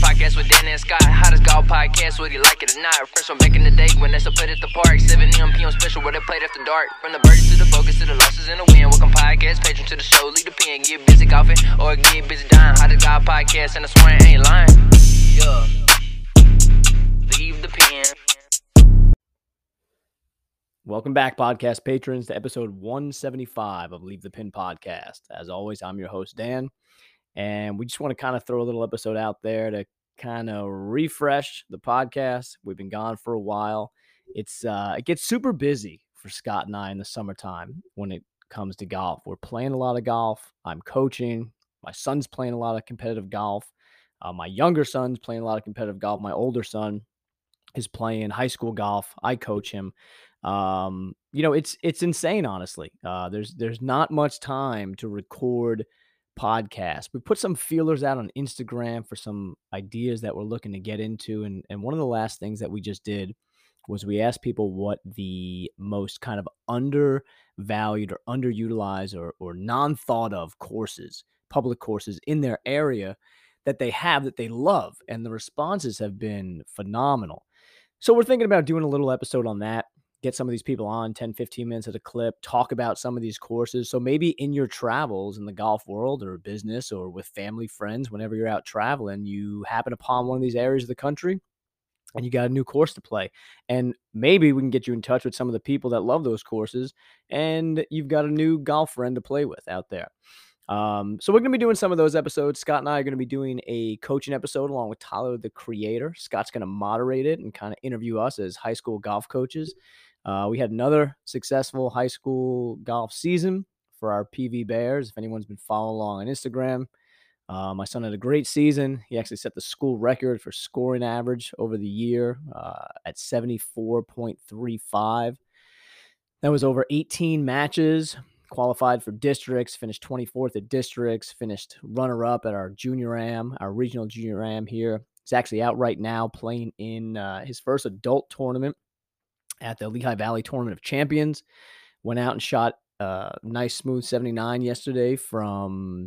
podcast with Dan and Scott. Hottest golf podcast, whether you like it or not. Fresh from back in the day when they still played at the park. 7 p.m. special where they played after dark. From the birdies to the focus to the losses and the win. Welcome podcast, patron to the show, lead the pen. Get busy golfing or get busy dying. Hottest golf podcast, and I swear I ain't lying. Yeah. Leave the pen. Welcome back, podcast patrons, to episode 175 of Leave the Pin podcast. As always, I'm your host, Dan, and we just want to kind of throw a little episode out there to kind of refresh the podcast. We've been gone for a while. It gets super busy for Scott and I in the summertime when it comes to golf. We're playing a lot of golf. I'm coaching. My son's playing a lot of competitive golf. My younger son's playing a lot of competitive golf. My older son is playing high school golf. I coach him. It's insane, honestly. There's not much time to record podcasts. We put some feelers out on Instagram for some ideas that we're looking to get into. And one of the last things that we just did was we asked people what the most kind of undervalued or underutilized or non-thought of courses, public courses in their area that they have that they love. And the responses have been phenomenal. So we're thinking about doing a little episode on that. Get some of these people on 10, 15 minutes at a clip, talk about some of these courses. So maybe in your travels in the golf world or business or with family, friends, whenever you're out traveling, you happen upon one of these areas of the country and you got a new course to play. And maybe we can get you in touch with some of the people that love those courses and you've got a new golf friend to play with out there. So we're going to be doing some of those episodes. Scott and I are going to be doing a coaching episode along with Tyler, the creator. Scott's going to moderate it and kind of interview us as high school golf coaches. We had another successful high school golf season for our PV Bears. If anyone's been following along on Instagram, my son had a great season. He actually set the school record for scoring average over the year at 74.35. That was over 18 matches. Qualified for districts, finished 24th at districts, finished runner-up at our regional junior am here. He's actually out right now playing in his first adult tournament at the Lehigh Valley Tournament of Champions. Went out and shot a nice smooth 79 yesterday from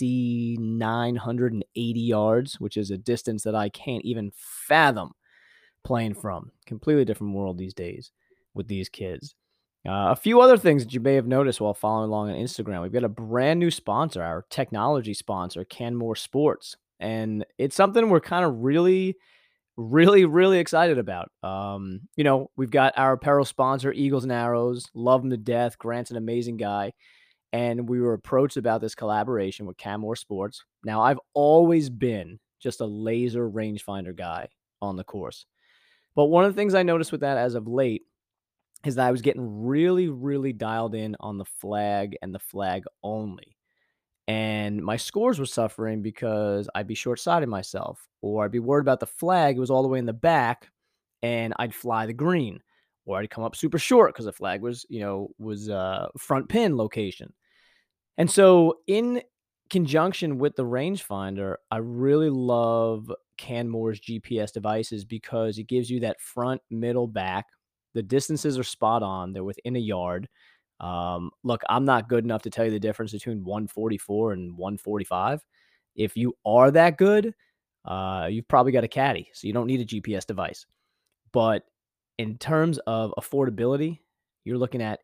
6,980 yards, which is a distance that I can't even fathom playing from. Completely different world these days with these kids. A few other things that you may have noticed while following along on Instagram. We've got a brand new sponsor, our technology sponsor, Canmore Sports. And it's something we're kind of really excited about. We've got our apparel sponsor, Eagles and Arrows. Love them to death. Grant's an amazing guy. And we were approached about this collaboration with Canmore Sports. Now, I've always been just a laser rangefinder guy on the course. But one of the things I noticed with that as of late is that I was getting really dialed in on the flag and the flag only. And my scores were suffering because I'd be short-sighted myself, or I'd be worried about the flag. It was all the way in the back, and I'd fly the green, or I'd come up super short because the flag was front pin location. And so in conjunction with the rangefinder, I really love Canmore's GPS devices because it gives you that front, middle, back. The distances are spot on. They're within a yard. Look, I'm not good enough to tell you the difference between 144 and 145. If you are that good, you've probably got a caddy, so you don't need a GPS device. But in terms of affordability, you're looking at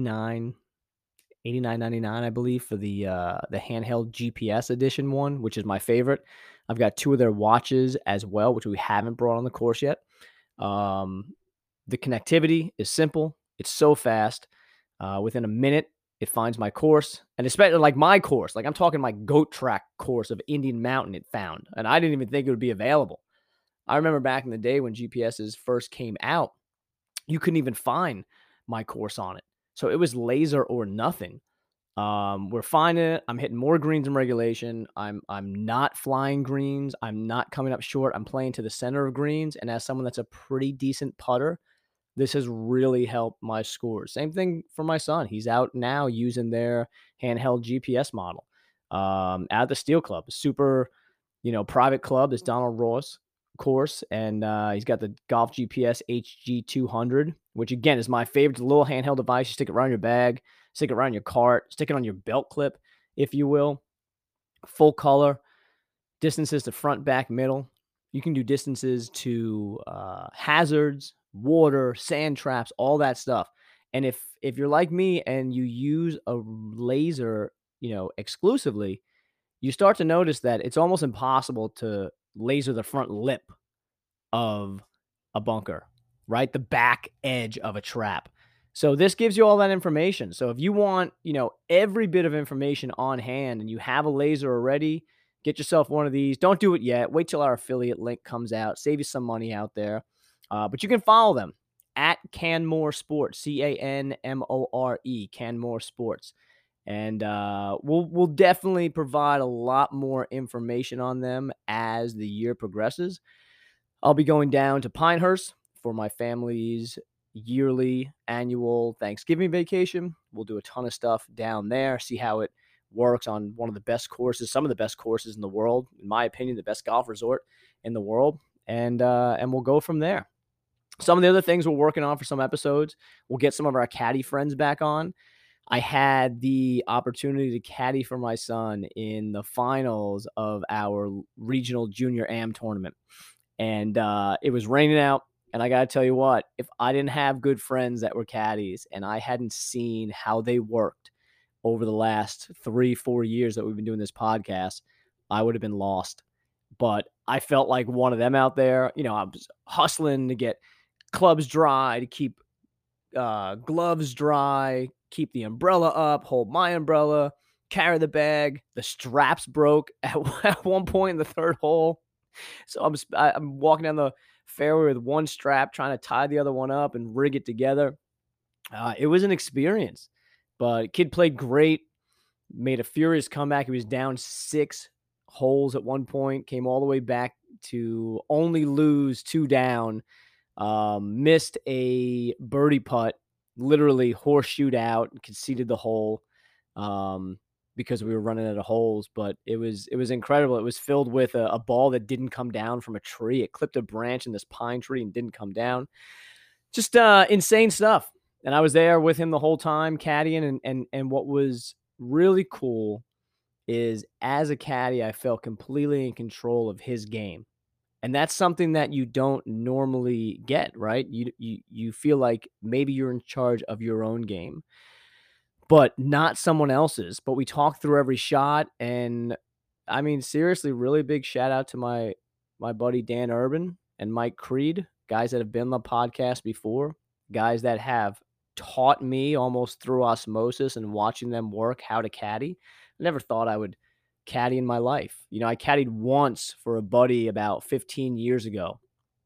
$89.99, I believe, for the handheld GPS edition one, which is my favorite. I've got two of their watches as well, which we haven't brought on the course yet. The connectivity is simple. It's so fast. Within a minute, it finds my course. And especially like my course. Like I'm talking my goat track course of Indian Mountain it found. And I didn't even think it would be available. I remember back in the day when GPSs first came out, you couldn't even find my course on it. So it was laser or nothing. We're finding it. I'm hitting more greens in regulation. I'm not flying greens. I'm not coming up short. I'm playing to the center of greens. And as someone that's a pretty decent putter, this has really helped my scores. Same thing for my son. He's out now using their handheld GPS model at the Steel Club, a super, private club, this Donald Ross course. And he's got the Golf GPS HG200, which again is my favorite. It's a little handheld device. You stick it around your bag, stick it around your cart, stick it on your belt clip, if you will. Full color, distances to front, back, middle. You can do distances to hazards, water, sand traps, all that stuff. And if you're like me and you use a laser, exclusively, you start to notice that it's almost impossible to laser the front lip of a bunker, right? The back edge of a trap. So this gives you all that information. So if you want, every bit of information on hand and you have a laser already, get yourself one of these. Don't do it yet. Wait till our affiliate link comes out. Save you some money out there. But you can follow them at Canmore Sports, Canmore, Canmore Sports. And we'll definitely provide a lot more information on them as the year progresses. I'll be going down to Pinehurst for my family's yearly annual Thanksgiving vacation. We'll do a ton of stuff down there, see how it works on one of the best courses, some of the best courses in the world, in my opinion, the best golf resort in the world, and we'll go from there. Some of the other things we're working on for some episodes, we'll get some of our caddy friends back on. I had the opportunity to caddy for my son in the finals of our regional junior AM tournament. And it was raining out. And I got to tell you what, if I didn't have good friends that were caddies and I hadn't seen how they worked over the last 3-4 years that we've been doing this podcast, I would have been lost. But I felt like one of them out there. I was hustling to get clubs dry, to keep gloves dry, keep the umbrella up, hold my umbrella, carry the bag. The straps broke at one point in the third hole. So I'm walking down the fairway with one strap, trying to tie the other one up and rig it together. It was an experience, but kid played great, made a furious comeback. He was down 6 holes at one point, came all the way back to only lose 2 down, missed a birdie putt, literally horseshoed out, conceded the hole. Because we were running out of holes, but it was incredible. It was filled with a ball that didn't come down from a tree. It clipped a branch in this pine tree and didn't come down. Just insane stuff. And I was there with him the whole time caddying. And what was really cool is as a caddy, I felt completely in control of his game. And that's something that you don't normally get, right? You feel like maybe you're in charge of your own game, but not someone else's. But we talked through every shot. And I mean, seriously, really big shout out to my buddy Dan Urban and Mike Creed, guys that have been on the podcast before, guys that have taught me almost through osmosis and watching them work how to caddy. I never thought I would caddy in my life. I caddied once for a buddy about 15 years ago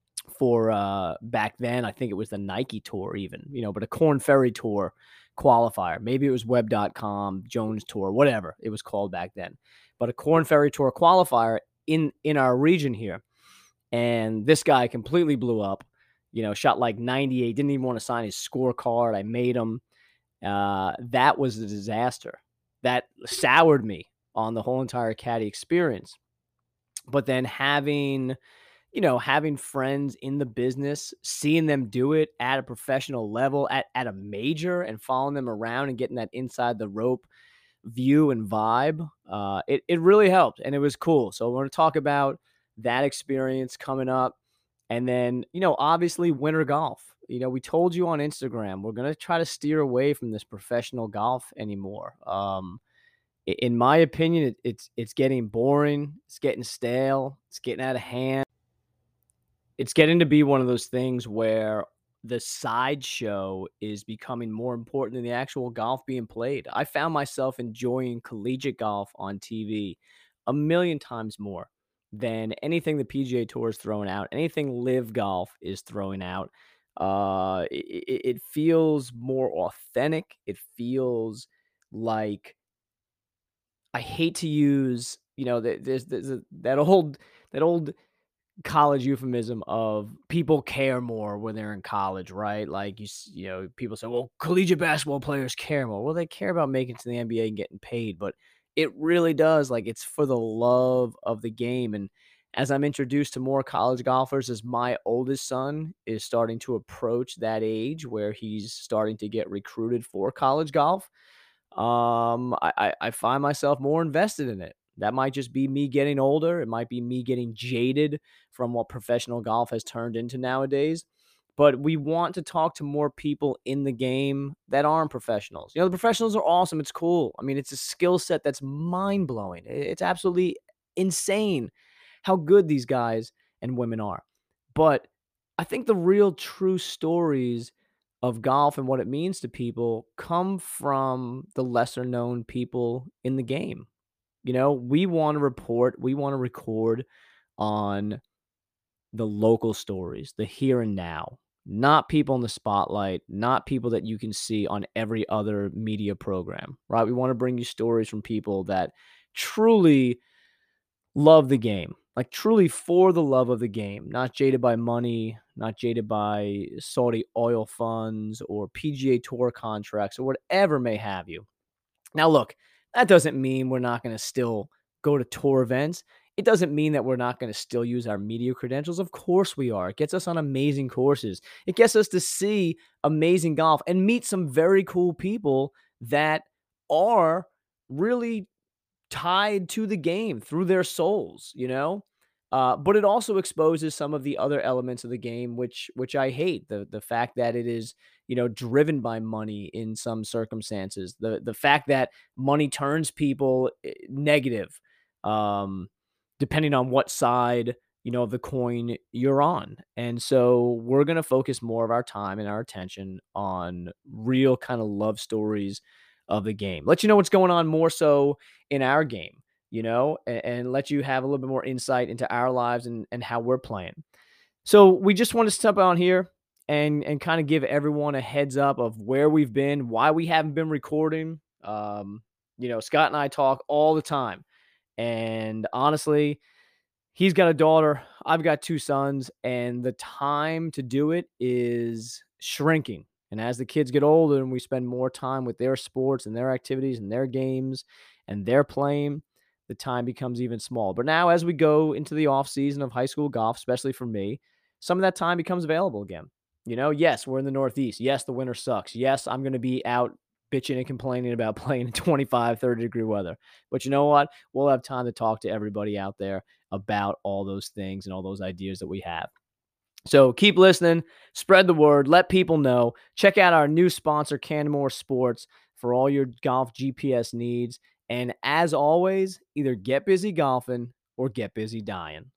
for back then, I think it was the Nike Tour even, but a Korn Ferry Tour qualifier. Maybe it was Web.com, Jones Tour, whatever it was called back then. But a Korn Ferry Tour qualifier in our region here. And this guy completely blew up, shot like 98, didn't even want to sign his scorecard. I made him. That was a disaster. That soured me on the whole entire caddy experience. But then having friends in the business, seeing them do it at a professional level, at a major, and following them around and getting that inside the rope view and vibe, it really helped. And it was cool. So we're going to talk about that experience coming up. And then, obviously winter golf. We told you on Instagram, we're going to try to steer away from this professional golf anymore. In my opinion, it's getting boring. It's getting stale. It's getting out of hand. It's getting to be one of those things where the sideshow is becoming more important than the actual golf being played. I found myself enjoying collegiate golf on TV a million times more than anything the PGA Tour is throwing out, anything Live Golf is throwing out. It feels more authentic. It feels like, I hate to use, there's that old college euphemism of people care more when they're in college, right? Like people say, well, collegiate basketball players care more. Well, they care about making it to the NBA and getting paid, but it really does. Like, it's for the love of the game. And as I'm introduced to more college golfers, as my oldest son is starting to approach that age where he's starting to get recruited for college golf, I find myself more invested in it. That might just be me getting older. It might be me getting jaded from what professional golf has turned into nowadays. But we want to talk to more people in the game that aren't professionals. The professionals are awesome. It's cool. I mean, it's a skill set that's mind blowing. It's absolutely insane how good these guys and women are. But I think the real true stories of golf and what it means to people come from the lesser known people in the game. We want to report, we want to record on the local stories, the here and now, not people in the spotlight, not people that you can see on every other media program, right? We want to bring you stories from people that truly love the game, like truly for the love of the game, not jaded by money, not jaded by Saudi oil funds or PGA Tour contracts or whatever may have you. Now, look, that doesn't mean we're not going to still go to tour events. It doesn't mean that we're not going to still use our media credentials. Of course we are. It gets us on amazing courses. It gets us to see amazing golf and meet some very cool people that are really tied to the game through their souls. But it also exposes some of the other elements of the game, which I hate. The fact that it is, driven by money in some circumstances. The fact that money turns people negative, depending on what side, of the coin you're on. And so we're going to focus more of our time and our attention on real kind of love stories of the game. Let you know what's going on more so in our game, and let you have a little bit more insight into our lives and how we're playing. So we just want to step on here and kind of give everyone a heads up of where we've been, why we haven't been recording. Scott and I talk all the time. And honestly, he's got a daughter, I've got 2 sons, and the time to do it is shrinking. And as the kids get older and we spend more time with their sports and their activities and their games and their playing, the time becomes even small. But now as we go into the off season of high school golf, especially for me, some of that time becomes available again. Yes, we're in the Northeast. Yes, the winter sucks. Yes, I'm going to be out bitching and complaining about playing in 25, 30-degree weather. But you know what? We'll have time to talk to everybody out there about all those things and all those ideas that we have. So keep listening, spread the word, let people know. Check out our new sponsor, Canmore Sports, for all your golf GPS needs. And as always, either get busy golfing or get busy dying.